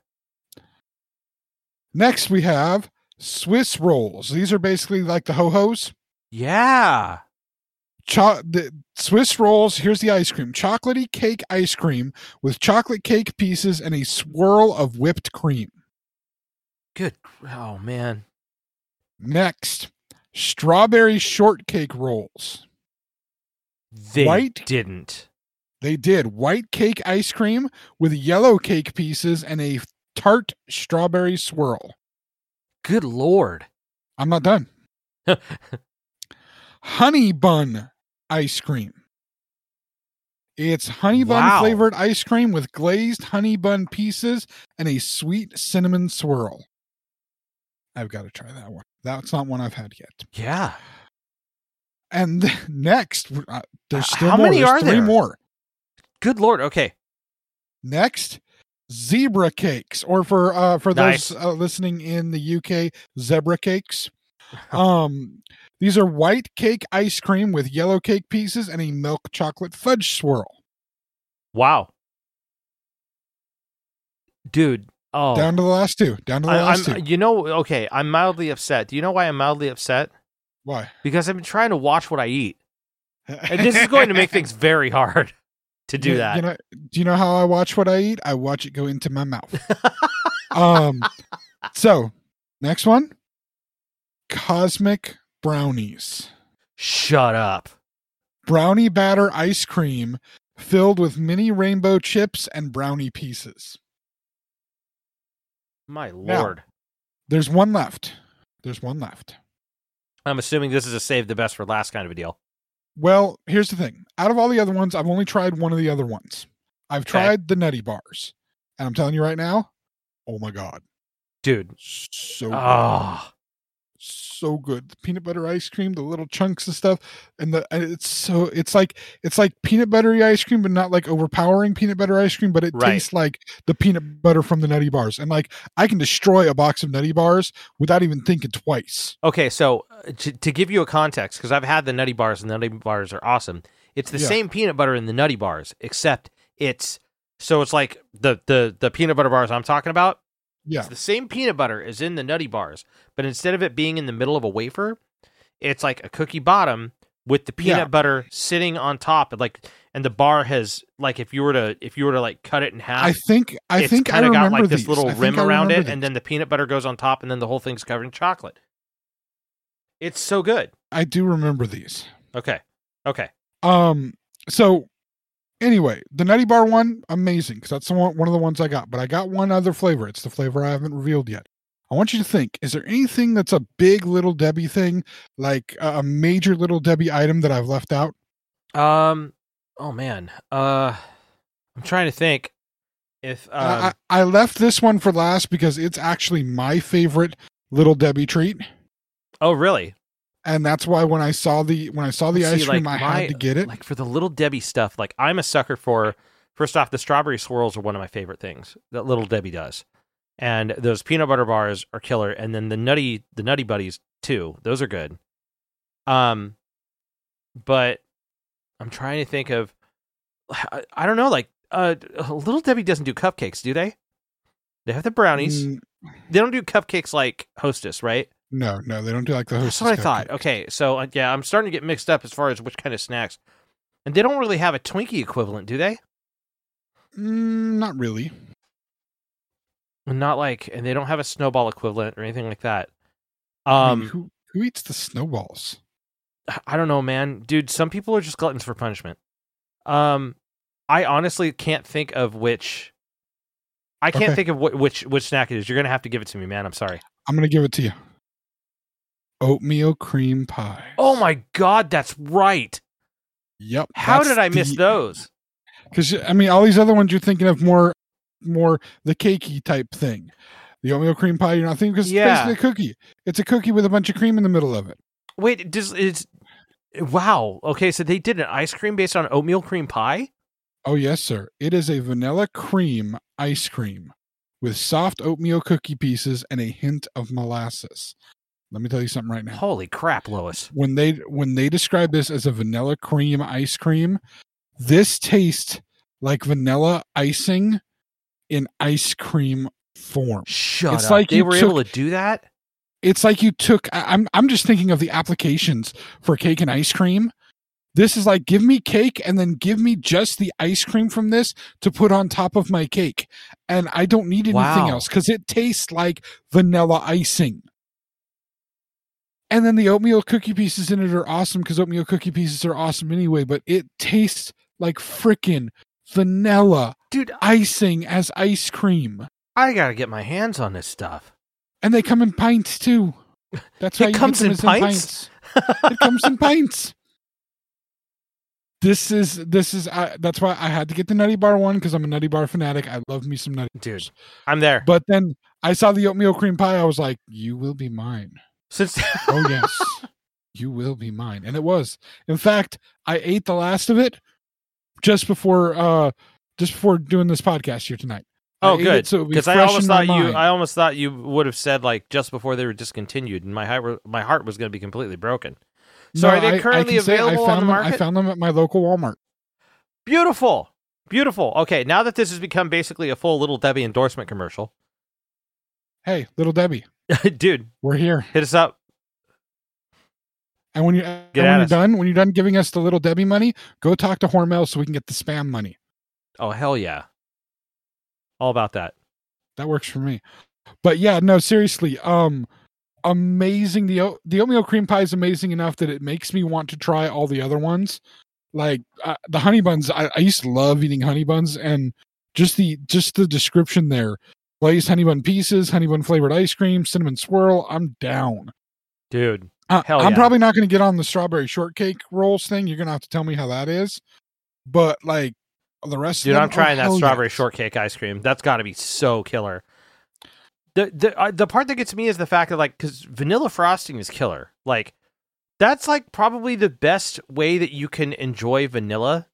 Speaker 2: Next we have Swiss rolls. These are basically like the Ho-Hos.
Speaker 4: Yeah.
Speaker 2: The Swiss rolls, here's the ice cream. Chocolatey cake ice cream with chocolate cake pieces and a swirl of whipped cream.
Speaker 4: Good. Oh, man.
Speaker 2: Next, strawberry shortcake rolls.
Speaker 4: They didn't.
Speaker 2: They did. White cake ice cream with yellow cake pieces and a tart strawberry swirl.
Speaker 4: Good Lord.
Speaker 2: I'm not done. Honey bun ice cream. It's honey bun flavored ice cream with glazed honey bun pieces and a sweet cinnamon swirl. I've got to try that one. That's not one I've had yet.
Speaker 4: Yeah.
Speaker 2: And next, there's still
Speaker 4: how
Speaker 2: more.
Speaker 4: Many
Speaker 2: there's
Speaker 4: are
Speaker 2: 3
Speaker 4: there?
Speaker 2: more.
Speaker 4: Good Lord. Okay.
Speaker 2: Next, zebra cakes, or for
Speaker 4: Nice.
Speaker 2: those listening in the UK, zebra cakes. These are white cake ice cream with yellow cake pieces and a milk chocolate fudge swirl.
Speaker 4: Wow. Dude. Oh.
Speaker 2: Down to the last two.
Speaker 4: Okay, I'm mildly upset. Do you know why I'm mildly upset?
Speaker 2: Why?
Speaker 4: Because I've been trying to watch what I eat. And this is going to make things very hard to do that.
Speaker 2: Do you know how I watch what I eat? I watch it go into my mouth. So, next one. Cosmic brownies.
Speaker 4: Shut up.
Speaker 2: Brownie batter ice cream filled with mini rainbow chips and brownie pieces.
Speaker 4: My Lord.
Speaker 2: Now, there's one left. There's one left.
Speaker 4: I'm assuming this is a save the best for last kind of a deal.
Speaker 2: Well, here's the thing. Out of all the other ones, I've only tried one of the other ones. I've tried the Nutty Bars. And I'm telling you right now, oh my God.
Speaker 4: Dude.
Speaker 2: So good. So good. The peanut butter ice cream, the little chunks and stuff. And it's like peanut buttery ice cream, but not like overpowering peanut butter ice cream, but it tastes like the peanut butter from the Nutty Bars. And like I can destroy a box of Nutty Bars without even thinking twice.
Speaker 4: Okay, so to give you a context, because I've had the Nutty Bars and the Nutty Bars are awesome. It's the same peanut butter in the Nutty Bars, except it's like the peanut butter bars I'm talking about.
Speaker 2: Yeah.
Speaker 4: It's the same peanut butter as in the Nutty Bars, but instead of it being in the middle of a wafer, it's like a cookie bottom with the peanut butter sitting on top, and the bar has like if you were to like cut it in half.
Speaker 2: I think I
Speaker 4: kind of got like this
Speaker 2: these.
Speaker 4: little rim around it, and then the peanut butter goes on top, and then the whole thing's covered in chocolate. It's so good.
Speaker 2: I do remember these.
Speaker 4: Okay.
Speaker 2: So anyway, the Nutty Bar one, amazing, because that's one of the ones I got. But I got one other flavor. It's the flavor I haven't revealed yet. I want you to think, is there anything that's a big Little Debbie thing, like a major Little Debbie item that I've left out?
Speaker 4: Oh man. I'm trying to think if
Speaker 2: I left this one for last because it's actually my favorite Little Debbie treat.
Speaker 4: Oh, really?
Speaker 2: And that's why when I saw the ice cream, I had to get it.
Speaker 4: Like for the Little Debbie stuff, like I'm a sucker for. First off, the strawberry swirls are one of my favorite things that Little Debbie does, and those peanut butter bars are killer. And then the Nutty Buddies too; those are good. But I'm trying to think of. I don't know. Like, Little Debbie doesn't do cupcakes, do they? They have the brownies. They don't do cupcakes like Hostess, right?
Speaker 2: No, they don't do like the Hostess.
Speaker 4: That's what I thought.
Speaker 2: cupcakes.
Speaker 4: Okay, so I'm starting to get mixed up as far as which kind of snacks. And they don't really have a Twinkie equivalent, do they?
Speaker 2: Not really.
Speaker 4: And they don't have a Snowball equivalent or anything like that.
Speaker 2: I mean, who eats the snowballs?
Speaker 4: I don't know, man. Dude, some people are just gluttons for punishment. I honestly can't think of which. I can't think of which snack it is. You're gonna have to give it to me, man. I'm sorry.
Speaker 2: I'm gonna give it to you. Oatmeal cream pie.
Speaker 4: Oh my God, that's right.
Speaker 2: Yep.
Speaker 4: How did I miss those?
Speaker 2: Because I mean, all these other ones you're thinking of more the cakey type thing. The oatmeal cream pie you're not thinking because it's basically a cookie. It's a cookie with a bunch of cream in the middle of it.
Speaker 4: Wait, wow. Okay, so they did an ice cream based on oatmeal cream pie?
Speaker 2: Oh yes, sir. It is a vanilla cream ice cream with soft oatmeal cookie pieces and a hint of molasses. Let me tell you something right now.
Speaker 4: Holy crap, Lois.
Speaker 2: When they describe this as a vanilla cream ice cream, this tastes like vanilla icing in ice cream form.
Speaker 4: Shut up. Like they were able to do that?
Speaker 2: It's like you took I'm just thinking of the applications for cake and ice cream. This is like, give me cake and then give me just the ice cream from this to put on top of my cake. And I don't need anything else because it tastes like vanilla icing. And then the oatmeal cookie pieces in it are awesome because oatmeal cookie pieces are awesome anyway, but it tastes like frickin' vanilla icing as ice cream.
Speaker 4: I gotta get my hands on this stuff.
Speaker 2: And they come in pints too. That's why
Speaker 4: it comes in pints?
Speaker 2: It comes in pints. This is that's why I had to get the Nutty Bar one because I'm a Nutty Bar fanatic. I love me some Nutty
Speaker 4: Dude, I'm there.
Speaker 2: But then I saw the oatmeal cream pie. I was like, you will be mine. Oh yes, you will be mine. And it was. In fact, I ate the last of it just before doing this podcast here tonight.
Speaker 4: Oh, good. Because I almost thought you would have said like just before they were discontinued, and my heart was going to be completely broken. So are they currently available on the market?
Speaker 2: I found them at my local Walmart.
Speaker 4: Beautiful. Okay, now that this has become basically a full Little Debbie endorsement commercial.
Speaker 2: Hey, Little Debbie.
Speaker 4: Dude.
Speaker 2: We're here.
Speaker 4: Hit us up.
Speaker 2: And when you're done giving us the Little Debbie money, go talk to Hormel so we can get the spam money.
Speaker 4: Oh, hell yeah. All about that.
Speaker 2: That works for me. But yeah, no, seriously. Amazing. The oatmeal cream pie is amazing enough that it makes me want to try all the other ones. Like the honey buns. I used to love eating honey buns, and just the description there, glazed honey bun pieces, honey bun flavored ice cream, cinnamon swirl. I'm down,
Speaker 4: dude.
Speaker 2: I'm probably not going to get on the strawberry shortcake rolls thing. You're going to have to tell me how that is. But like the rest
Speaker 4: dude,
Speaker 2: of them,
Speaker 4: I'm trying that strawberry shortcake ice cream. That's got to be so killer. The part that gets me is the fact that, like, because vanilla frosting is killer. Like, that's like probably the best way that you can enjoy vanilla,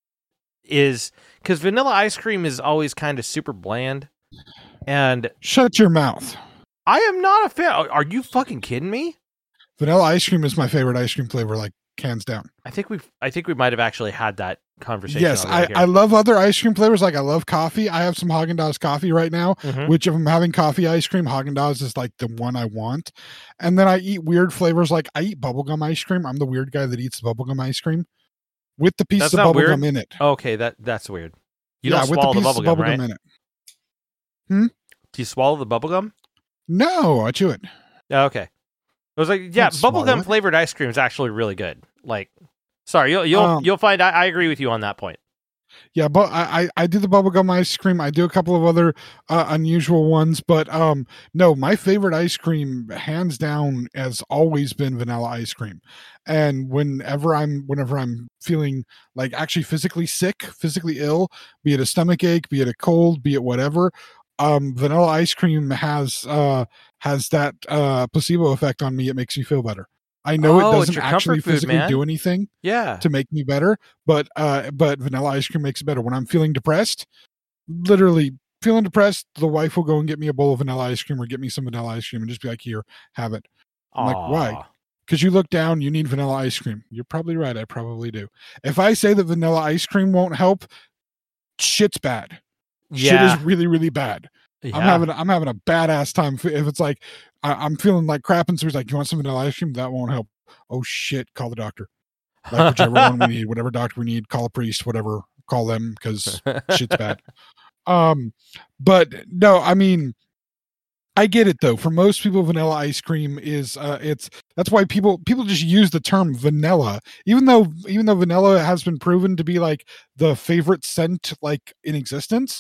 Speaker 4: is because vanilla ice cream is always kind of super bland. And
Speaker 2: shut your mouth.
Speaker 4: I am not a fan. Are you fucking kidding me?
Speaker 2: Vanilla ice cream is my favorite ice cream flavor, like hands down.
Speaker 4: I think we might have actually had that conversation.
Speaker 2: Yes, I love other ice cream flavors. Like I love coffee. I have some Haagen-Dazs coffee right now, which if I'm having coffee ice cream, Haagen-Dazs is like the one I want. And then I eat weird flavors. Like I eat bubblegum ice cream. I'm the weird guy that eats bubblegum ice cream with the piece of bubblegum in it.
Speaker 4: Okay, that's weird. You don't swallow the bubblegum, right?
Speaker 2: In it.
Speaker 4: Do you swallow the bubblegum?
Speaker 2: No, I chew it.
Speaker 4: Okay. I was like, yeah, bubblegum flavored ice cream is actually really good. Like, sorry, you'll find I agree with you on that point.
Speaker 2: Yeah, but I do the bubblegum ice cream. I do a couple of other unusual ones, but no, my favorite ice cream, hands down, has always been vanilla ice cream. And whenever I'm feeling like actually physically sick, physically ill, be it a stomach ache, be it a cold, be it whatever, vanilla ice cream has that placebo effect on me. It makes me feel better. I know it doesn't actually physically do anything to make me better, but vanilla ice cream makes it better. When I'm feeling depressed, literally feeling depressed, the wife will go and get me a bowl of vanilla ice cream or get me some vanilla ice cream and just be like, here, have it. I'm like, why? Because you look down, you need vanilla ice cream. You're probably right. I probably do. If I say that vanilla ice cream won't help, shit's bad. Shit is really, really bad. Yeah. I'm having a badass time. If it's like I'm feeling like crap and so he's like, you want some vanilla ice cream? That won't help. Oh shit, call the doctor. Like whichever one we need, whatever doctor we need, call a priest, whatever, call them because shit's bad. But no, I mean, I get it though. For most people, vanilla ice cream is that's why people just use the term vanilla, even though vanilla has been proven to be like the favorite scent like in existence.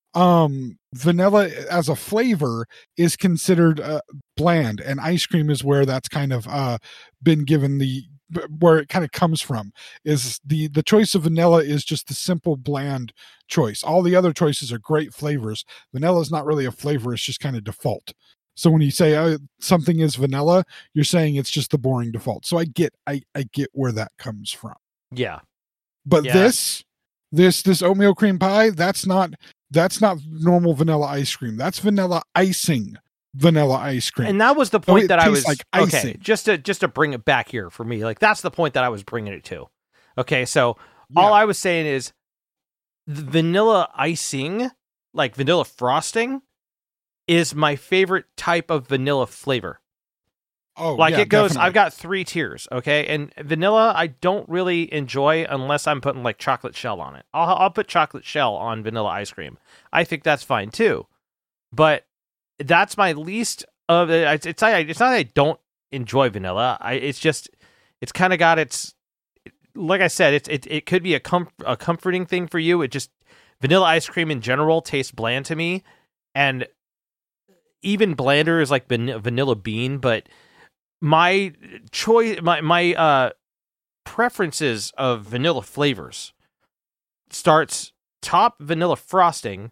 Speaker 2: Vanilla as a flavor is considered bland, and ice cream is where that's kind of been given where it kind of comes from. Is the choice of vanilla is just the simple bland choice. All the other choices are great flavors. Vanilla is not really a flavor, it's just kind of default. So when you say something is vanilla, you're saying it's just the boring default. So I get where that comes from.
Speaker 4: Yeah.
Speaker 2: But this oatmeal cream pie, that's not normal vanilla ice cream. That's vanilla icing vanilla ice cream.
Speaker 4: And that was the point that I was
Speaker 2: like icing.
Speaker 4: Okay, just to bring it back here for me. Like that's the point that I was bringing it to. Okay, so all I was saying is vanilla icing, like vanilla frosting, is my favorite type of vanilla flavor.
Speaker 2: Oh,
Speaker 4: like
Speaker 2: yeah,
Speaker 4: it goes,
Speaker 2: definitely.
Speaker 4: I've got 3 tiers, okay? And vanilla, I don't really enjoy unless I'm putting like chocolate shell on it. I'll put chocolate shell on vanilla ice cream. I think that's fine too. But that's my least of it. It's not that I don't enjoy vanilla. It's kind of got its, like I said, it could be a comforting thing for you. It just, vanilla ice cream in general tastes bland to me, and even blander is like vanilla bean, but my choice, my preferences of vanilla flavors starts top vanilla frosting,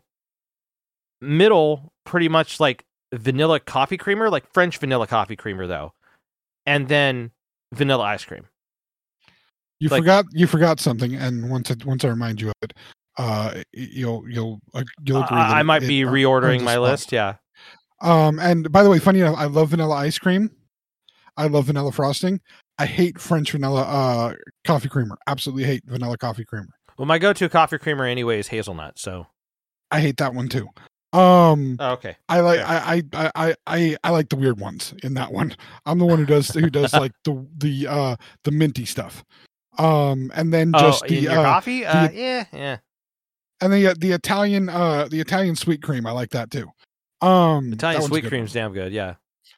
Speaker 4: middle pretty much like vanilla coffee creamer, like French vanilla coffee creamer though, and then vanilla ice cream.
Speaker 2: You forgot something, and once I remind you of it, you'll agree.
Speaker 4: I might be reordering my list. Yeah.
Speaker 2: And by the way, funny enough, I love vanilla ice cream. I love vanilla frosting. I hate French vanilla coffee creamer. Absolutely hate vanilla coffee creamer.
Speaker 4: Well, my go-to coffee creamer anyway is hazelnut, so
Speaker 2: I hate that one too.
Speaker 4: Okay.
Speaker 2: I like the weird ones in that one. I'm the one who does like the minty stuff. And then just
Speaker 4: in your coffee? Yeah.
Speaker 2: And then the Italian sweet cream, I like that too.
Speaker 4: Italian sweet cream's damn good, yeah.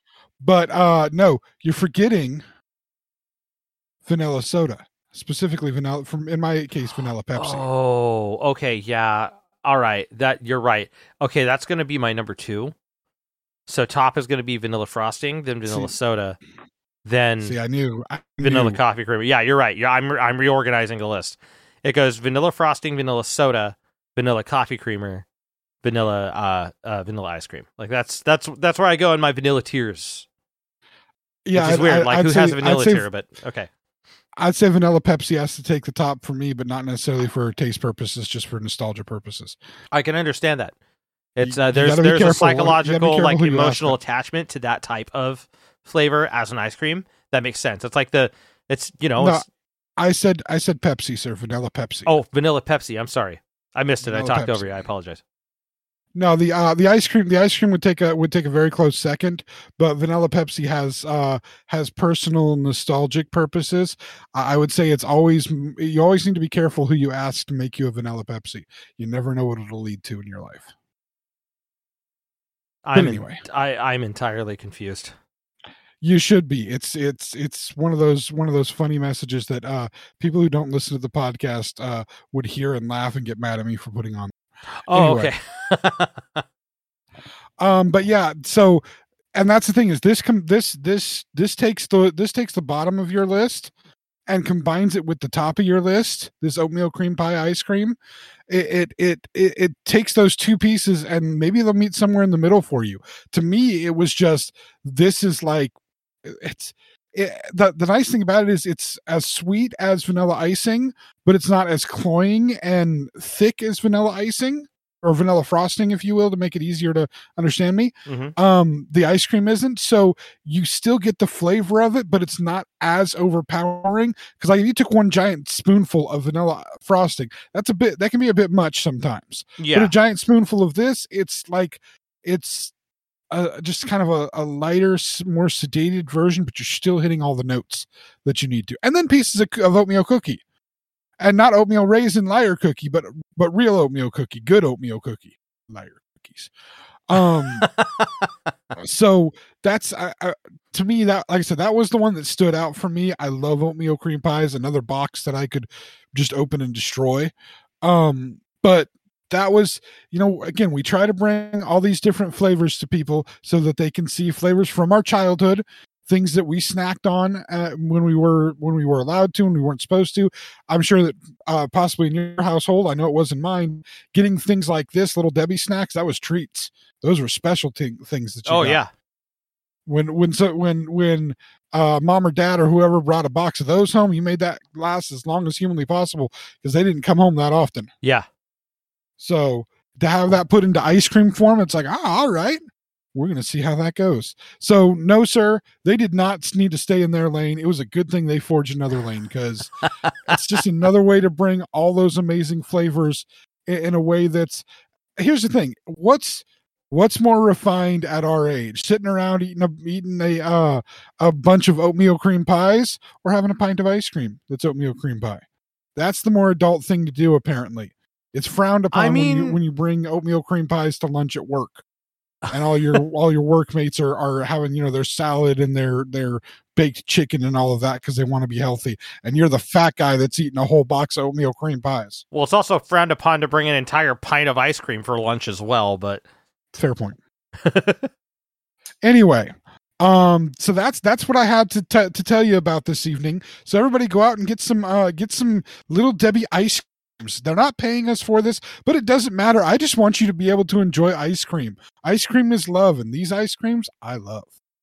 Speaker 2: But no, you're forgetting vanilla soda, specifically vanilla. In my case, vanilla Pepsi.
Speaker 4: Oh, okay, yeah. All right, that you're right. Okay, that's going to be my number 2. So top is going to be vanilla frosting, then vanilla soda, then
Speaker 2: I knew
Speaker 4: vanilla coffee creamer. Yeah, you're right. Yeah, I'm reorganizing the list. It goes vanilla frosting, vanilla soda, vanilla coffee creamer, vanilla ice cream. Like that's where I go in my vanilla tiers.
Speaker 2: Yeah,
Speaker 4: which is weird. Who has a vanilla tier? But okay.
Speaker 2: I'd say vanilla Pepsi has to take the top for me, but not necessarily for taste purposes, just for nostalgia purposes.
Speaker 4: I can understand that. It's there's a psychological, like, emotional attachment to that type of flavor as an ice cream. That makes sense. It's like I said Pepsi, sir. Vanilla Pepsi. Oh, vanilla Pepsi. I'm sorry, I missed it. Vanilla I talked Pepsi. Over you. I apologize.
Speaker 2: No, the ice cream would take a very close second, but vanilla Pepsi has personal nostalgic purposes. I would say you always need to be careful who you ask to make you a vanilla Pepsi. You never know what it'll lead to in your life.
Speaker 4: I'm entirely confused.
Speaker 2: You should be. It's one of those funny messages that people who don't listen to the podcast would hear and laugh and get mad at me for putting on.
Speaker 4: Oh, anyway.
Speaker 2: Okay. But yeah, so, and that's the thing is this takes the bottom of your list and combines it with the top of your list, this oatmeal cream pie ice cream. It takes those two pieces and maybe they'll meet somewhere in the middle for you. To me, it was just, this is like, the nice thing about it is it's as sweet as vanilla icing, but it's not as cloying and thick as vanilla icing or vanilla frosting, if you will, to make it easier to understand me. Mm-hmm. The ice cream isn't, so you still get the flavor of it, but it's not as overpowering. Because like if you took one giant spoonful of vanilla frosting, that can be a bit much sometimes.
Speaker 4: Yeah.
Speaker 2: But a giant spoonful of this, it's just kind of a lighter, more sedated version, but you're still hitting all the notes that you need to. And then pieces of oatmeal cookie. And not oatmeal raisin liar cookie, but real oatmeal cookie, good oatmeal cookie, liar cookies. So that's to me, that, like I said, that was the one that stood out for me. I love oatmeal cream pies, another box that I could just open and destroy. But that was, again, we try to bring all these different flavors to people so that they can see flavors from our childhood, things that we snacked on when we were allowed to and we weren't supposed to. I'm sure that possibly in your household, I know it was in mine, getting things like this, Little Debbie snacks, that was treats. Those were special things that you got.
Speaker 4: Yeah.
Speaker 2: When mom or dad or whoever brought a box of those home, you made that last as long as humanly possible because they didn't come home that often.
Speaker 4: Yeah.
Speaker 2: So to have that put into ice cream form, it's like, all right, we're going to see how that goes. So no, sir, they did not need to stay in their lane. It was a good thing they forged another lane because it's just another way to bring all those amazing flavors in a way that's, here's the thing. What's more refined at our age? Sitting around eating a bunch of oatmeal cream pies or having a pint of ice cream that's oatmeal cream pie? That's the more adult thing to do, apparently. It's frowned upon when you bring oatmeal cream pies to lunch at work, and all your workmates are having their salad and their baked chicken and all of that because they want to be healthy, and you're the fat guy that's eating a whole box of oatmeal cream pies.
Speaker 4: Well, it's also frowned upon to bring an entire pint of ice cream for lunch as well. But
Speaker 2: fair point. Anyway, so that's what I had to tell you about this evening. So everybody go out and get some Little Debbie ice cream. They're not paying us for this, but it doesn't matter. I just want you to be able to enjoy ice cream. Ice cream is love, and these ice creams I love.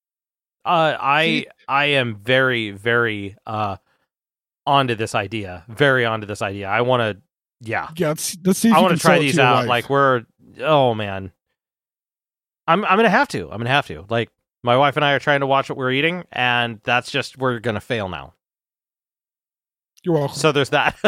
Speaker 4: I am very, very onto this idea. Very onto this idea. I want to, yeah.
Speaker 2: Let's see. If
Speaker 4: I want to try these out. Wife. Like oh man, I'm gonna have to. Like my wife and I are trying to watch what we're eating, and that's just we're gonna fail now.
Speaker 2: You're welcome.
Speaker 4: So there's that.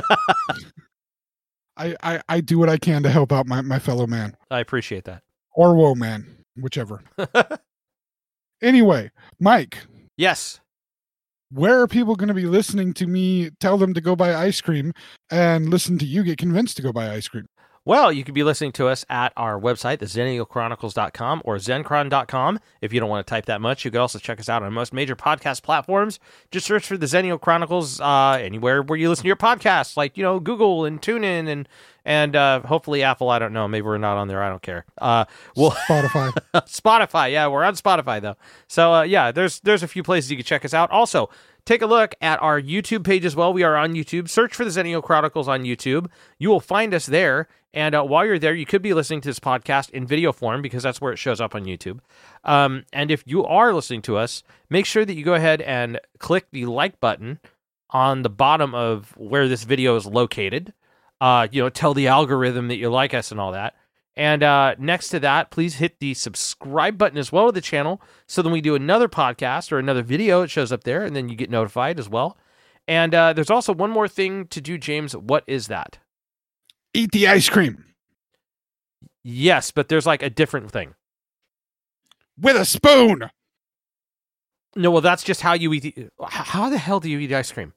Speaker 2: I do what I can to help out my fellow man.
Speaker 4: I appreciate that.
Speaker 2: Or woe man, whichever. Anyway, Mike.
Speaker 4: Yes.
Speaker 2: Where are people going to be listening to me tell them to go buy ice cream and listen to you get convinced to go buy ice cream?
Speaker 4: Well, you could be listening to us at our website, thezennialchronicles.com or zencron.com. If you don't want to type that much, you can also check us out on most major podcast platforms. Just search for the Zennial Chronicles anywhere where you listen to your podcasts, like, Google and TuneIn And hopefully Apple, I don't know. Maybe we're not on there. I don't care.
Speaker 2: Spotify.
Speaker 4: Spotify. Yeah, we're on Spotify, though. So, there's a few places you can check us out. Also, take a look at our YouTube page as well. We are on YouTube. Search for the Zenio Chronicles on YouTube. You will find us there. And while you're there, you could be listening to this podcast in video form because that's where it shows up on YouTube. And if you are listening to us, make sure that you go ahead and click the like button on the bottom of where this video is located. Tell the algorithm that you like us and all that. And next to that, please hit the subscribe button as well to the channel. So then we do another podcast or another video, it shows up there, and then you get notified as well. And there's also one more thing to do, James. What is that?
Speaker 2: Eat the ice cream.
Speaker 4: Yes, but there's like a different thing.
Speaker 2: With a spoon.
Speaker 4: No, well, that's just how you eat. How the hell do you eat ice cream?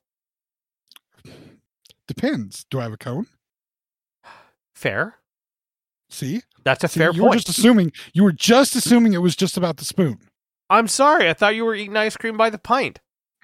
Speaker 2: Depends. Do I have a cone?
Speaker 4: Fair.
Speaker 2: See?
Speaker 4: That's a fair
Speaker 2: you
Speaker 4: point.
Speaker 2: You were just assuming it was just about the spoon.
Speaker 4: I'm sorry. I thought you were eating ice cream by the pint.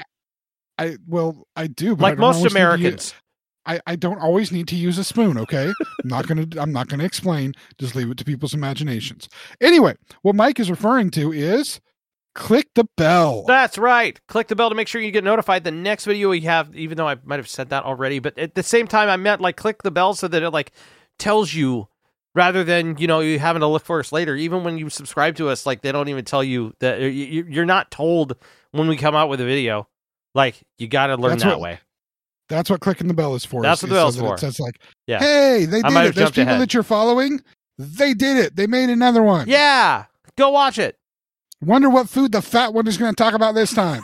Speaker 2: I do. But
Speaker 4: like most Americans.
Speaker 2: I don't always need to use a spoon, okay? I'm not gonna explain. Just leave it to people's imaginations. Anyway, what Mike is referring to is click the bell.
Speaker 4: That's right. Click the bell to make sure you get notified the next video we have, even though I might have said that already. But at the same time, I meant like click the bell so that it like tells you rather than, you having to look for us later. Even when you subscribe to us, like they don't even tell you that you're not told when we come out with a video. Like you got to learn that way.
Speaker 2: That's what clicking the bell is for.
Speaker 4: That's what the bell's for.
Speaker 2: It says like, hey, they did it. There's people that you're following. They did it. They made another one.
Speaker 4: Yeah. Go watch it.
Speaker 2: Wonder what food the fat one is going to talk about this time.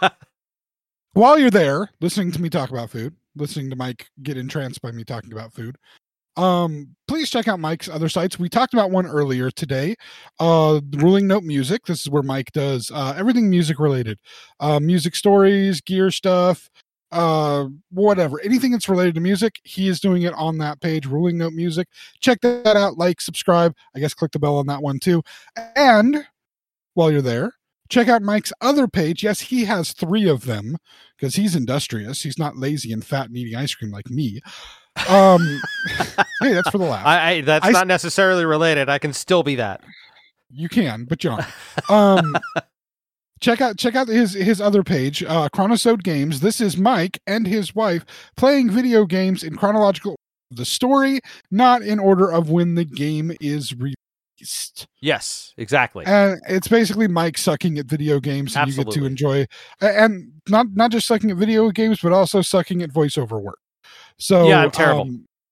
Speaker 2: While you're there, listening to me talk about food, listening to Mike get entranced by me talking about food, please check out Mike's other sites. We talked about one earlier today, Ruling Note Music. This is where Mike does everything music related, music stories, gear stuff, whatever, anything that's related to music. He is doing it on that page, Ruling Note Music. Check that out. Like, subscribe. I guess click the bell on that one too. And while you're there, check out Mike's other page. Yes, he has 3 of them because he's industrious. He's not lazy and fat and eating ice cream like me. Hey, that's for the laugh.
Speaker 4: That's not necessarily related. I can still be that.
Speaker 2: You can, but you aren't. Check out his other page, Chronosode Games. This is Mike and his wife playing video games in chronological the story, not in order of when the game is released.
Speaker 4: Yes, exactly.
Speaker 2: And it's basically Mike sucking at video games, and you get to enjoy, and not just sucking at video games, but also sucking at voiceover work. So
Speaker 4: yeah, I'm terrible.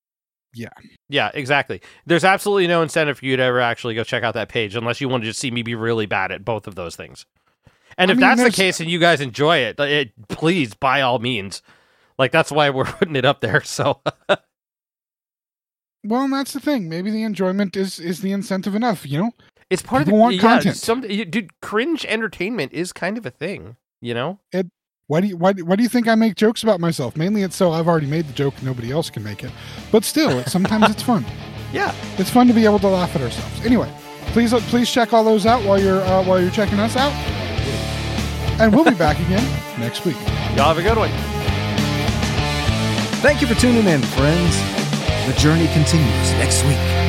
Speaker 2: Yeah,
Speaker 4: exactly. There's absolutely no incentive for you to ever actually go check out that page unless you want to just see me be really bad at both of those things. And if that's the case and you guys enjoy it, please, by all means. Like, that's why we're putting it up there. So,
Speaker 2: well, and that's the thing. Maybe the enjoyment is the incentive enough.
Speaker 4: It's part
Speaker 2: People
Speaker 4: of the
Speaker 2: content.
Speaker 4: Dude, cringe entertainment is kind of a thing.
Speaker 2: Why do you think I make jokes about myself? Mainly, it's so I've already made the joke, nobody else can make it. But still, sometimes it's fun.
Speaker 4: Yeah,
Speaker 2: it's fun to be able to laugh at ourselves. Anyway, please check all those out while you're checking us out. And we'll be back again next week.
Speaker 4: Y'all have a good one.
Speaker 1: Thank you for tuning in, friends. The journey continues next week.